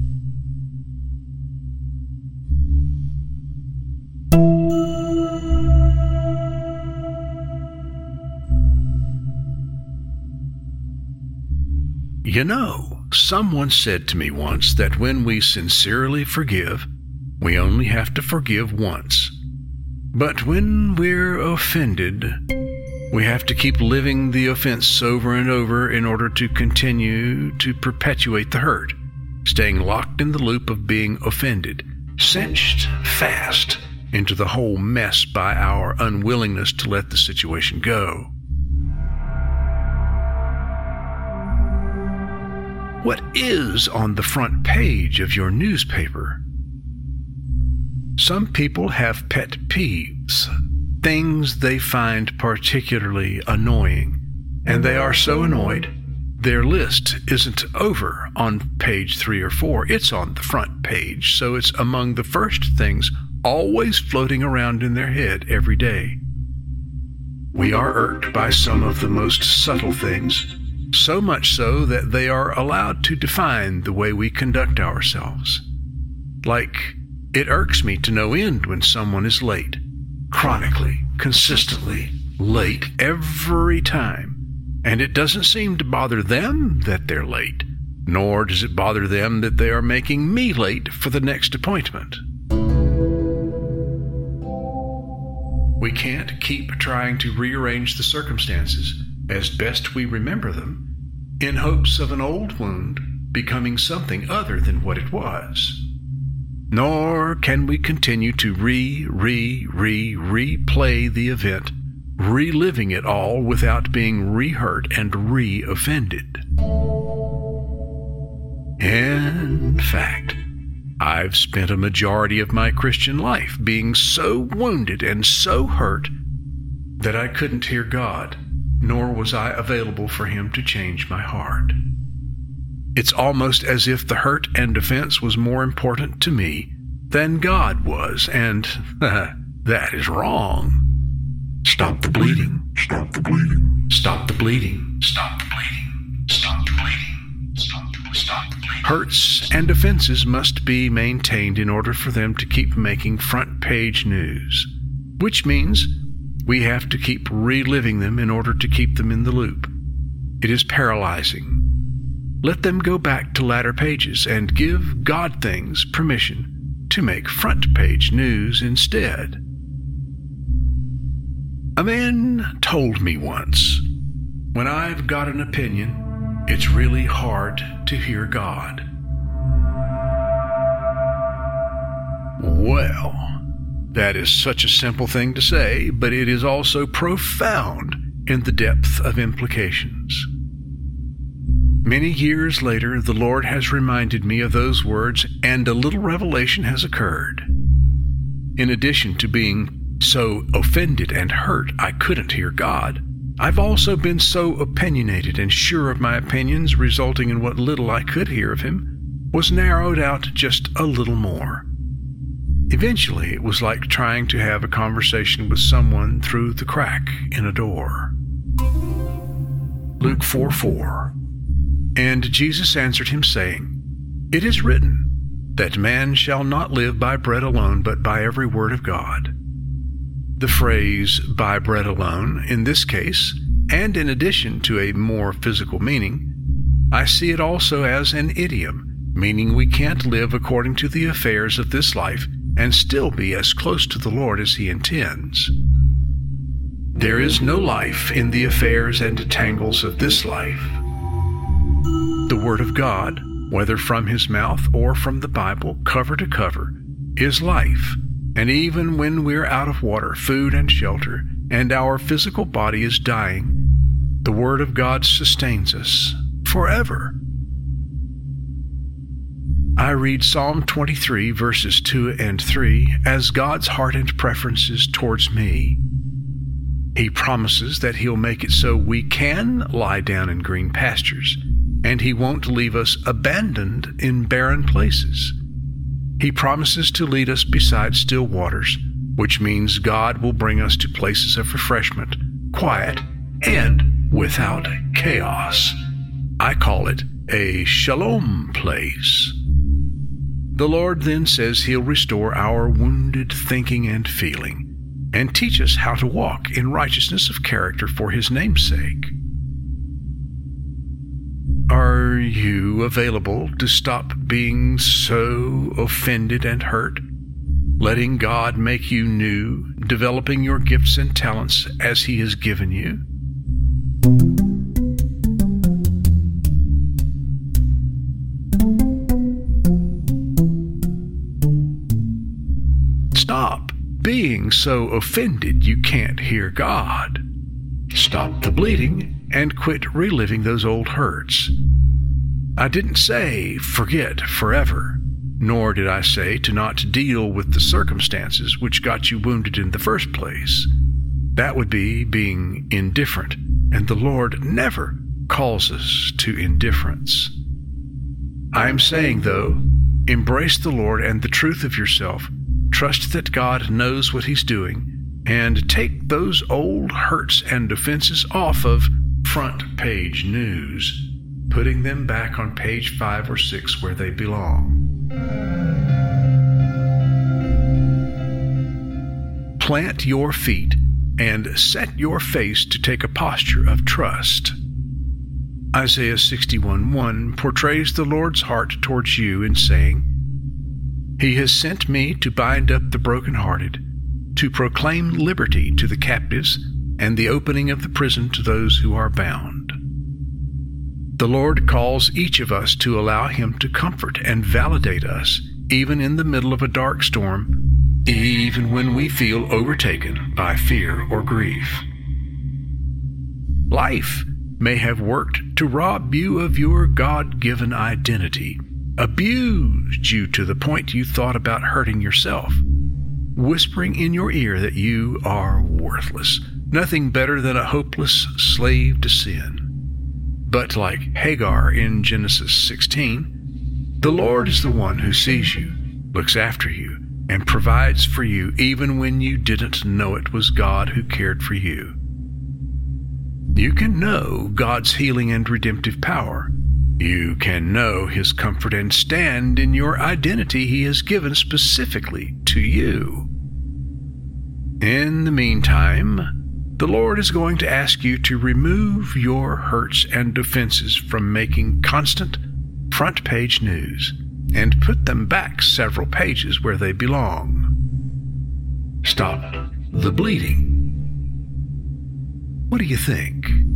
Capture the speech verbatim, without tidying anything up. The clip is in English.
You know, someone said to me once that when we sincerely forgive, we only have to forgive once. But when we're offended, we have to keep living the offense over and over in order to continue to perpetuate the hurt, staying locked in the loop of being offended, cinched fast into the whole mess by our unwillingness to let the situation go. What is on the front page of your newspaper? Some people have pet peeves, things they find particularly annoying, and they are so annoyed, their list isn't over on page three or four, it's on the front page, so it's among the first things always floating around in their head every day. We are irked by some of the most subtle things, so much so that they are allowed to define the way we conduct ourselves. Like, it irks me to no end when someone is late, chronically, consistently late every time, and it doesn't seem to bother them that they're late, nor does it bother them that they are making me late for the next appointment. We can't keep trying to rearrange the circumstances as best we remember them, in hopes of an old wound becoming something other than what it was. Nor can we continue to re, re, re, replay the event, reliving it all without being re-hurt and re-offended. In fact, I've spent a majority of my Christian life being so wounded and so hurt that I couldn't hear God, nor was I available for Him to change my heart. It's almost as if the hurt and offense was more important to me than God was, and that is wrong. Stop the bleeding. Stop the bleeding. Stop the bleeding. Stop the bleeding. Stop the bleeding. Stop the, stop the bleeding. Hurts and offenses must be maintained in order for them to keep making front page news, which means we have to keep reliving them in order to keep them in the loop. It is paralyzing. Let them go back to latter pages and give God things permission to make front page news instead. A man told me once, when I've got an opinion, it's really hard to hear God. Well, that is such a simple thing to say, but it is also profound in the depth of implications. Many years later, the Lord has reminded me of those words, and a little revelation has occurred. In addition to being so offended and hurt I couldn't hear God, I've also been so opinionated and sure of my opinions, resulting in what little I could hear of Him was narrowed out just a little more. Eventually, it was like trying to have a conversation with someone through the crack in a door. Luke four four. And Jesus answered him, saying, It is written, that man shall not live by bread alone, but by every word of God. The phrase, by bread alone, in this case, and in addition to a more physical meaning, I see it also as an idiom, meaning we can't live according to the affairs of this life and still be as close to the Lord as He intends. There is no life in the affairs and tangles of this life. The Word of God, whether from His mouth or from the Bible, cover to cover, is life, and even when we're out of water, food, and shelter, and our physical body is dying, the Word of God sustains us forever. I read Psalm twenty-three, verses two and three, as God's heart and preferences towards me. He promises that He'll make it so we can lie down in green pastures, and He won't leave us abandoned in barren places. He promises to lead us beside still waters, which means God will bring us to places of refreshment, quiet, and without chaos. I call it a shalom place. The Lord then says He'll restore our wounded thinking and feeling, and teach us how to walk in righteousness of character for His name's sake. Are you available to stop being so offended and hurt, letting God make you new, developing your gifts and talents as He has given you? Stop being so offended you can't hear God. Stop the bleeding and quit reliving those old hurts. I didn't say forget forever, nor did I say to not deal with the circumstances which got you wounded in the first place. That would be being indifferent, and the Lord never calls us to indifference. I am saying, though, embrace the Lord and the truth of yourself. Trust that God knows what He's doing, and take those old hurts and offenses off of front page news, putting them back on page five or six where they belong. Plant your feet and set your face to take a posture of trust. Isaiah sixty-one one portrays the Lord's heart towards you in saying, He has sent me to bind up the brokenhearted, to proclaim liberty to the captives, and the opening of the prison to those who are bound. The Lord calls each of us to allow Him to comfort and validate us, even in the middle of a dark storm, even when we feel overtaken by fear or grief. Life may have worked to rob you of your God-given identity, abused you to the point you thought about hurting yourself, whispering in your ear that you are worthless, nothing better than a hopeless slave to sin. But like Hagar in Genesis sixteen, the Lord is the one who sees you, looks after you, and provides for you even when you didn't know it was God who cared for you. You can know God's healing and redemptive power. You can know His comfort and stand in your identity He has given specifically to you. In the meantime, the Lord is going to ask you to remove your hurts and offenses from making constant front page news and put them back several pages where they belong. Stop the bleeding. What do you think?